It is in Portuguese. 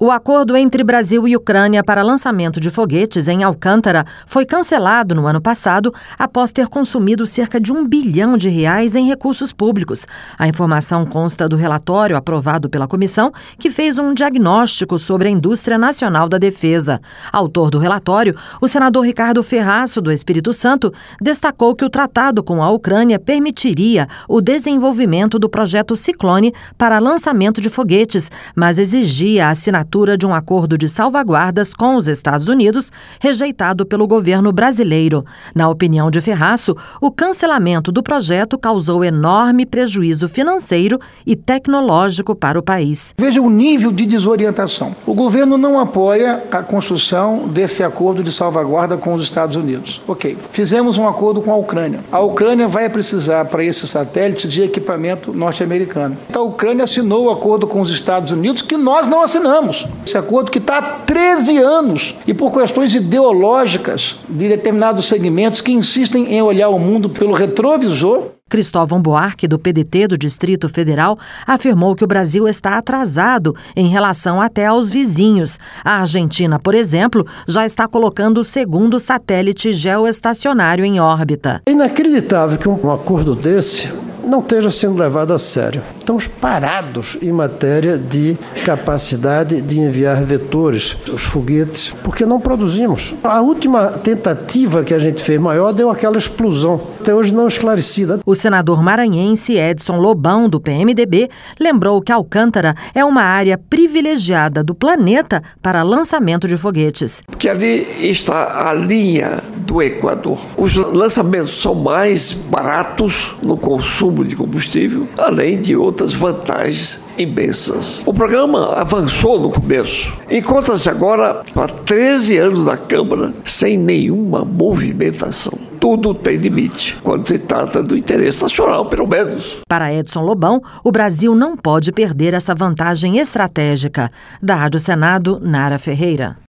O acordo entre Brasil e Ucrânia para lançamento de foguetes em Alcântara foi cancelado no ano passado após ter consumido cerca de R$ 1 bilhão em recursos públicos. A informação consta do relatório aprovado pela comissão, que fez um diagnóstico sobre a indústria nacional da defesa. Autor do relatório, o senador Ricardo Ferraço, do Espírito Santo, destacou que o tratado com a Ucrânia permitiria o desenvolvimento do projeto Ciclone para lançamento de foguetes, mas exigia a assinatura de um acordo de salvaguardas com os Estados Unidos, rejeitado pelo governo brasileiro. Na opinião de Ferraço, o cancelamento do projeto causou enorme prejuízo financeiro e tecnológico para o país. Veja o nível de desorientação. O governo não apoia a construção desse acordo de salvaguarda com os Estados Unidos. Ok, fizemos um acordo com a Ucrânia. A Ucrânia vai precisar para esse satélite de equipamento norte-americano. A Ucrânia assinou o acordo com os Estados Unidos que nós não assinamos. Esse acordo que está há 13 anos e por questões ideológicas de determinados segmentos que insistem em olhar o mundo pelo retrovisor. Cristóvão Buarque, do PDT do Distrito Federal, afirmou que o Brasil está atrasado em relação até aos vizinhos. A Argentina, por exemplo, já está colocando o segundo satélite geoestacionário em órbita. É inacreditável que um acordo desse não esteja sendo levado a sério. Estamos parados em matéria de capacidade de enviar vetores, os foguetes, porque não produzimos. A última tentativa que a gente fez maior deu aquela explosão, até hoje não esclarecida. O senador maranhense Edson Lobão, do PMDB, lembrou que Alcântara é uma área privilegiada do planeta para lançamento de foguetes. Porque ali está a linha do Equador. Os lançamentos são mais baratos no consumo de combustível, além de outras vantagens imensas. O programa avançou no começo. Encontra-se agora há 13 anos na Câmara sem nenhuma movimentação. Tudo tem limite, quando se trata do interesse nacional, pelo menos. Para Edson Lobão, o Brasil não pode perder essa vantagem estratégica. Da Rádio Senado, Nara Ferreira.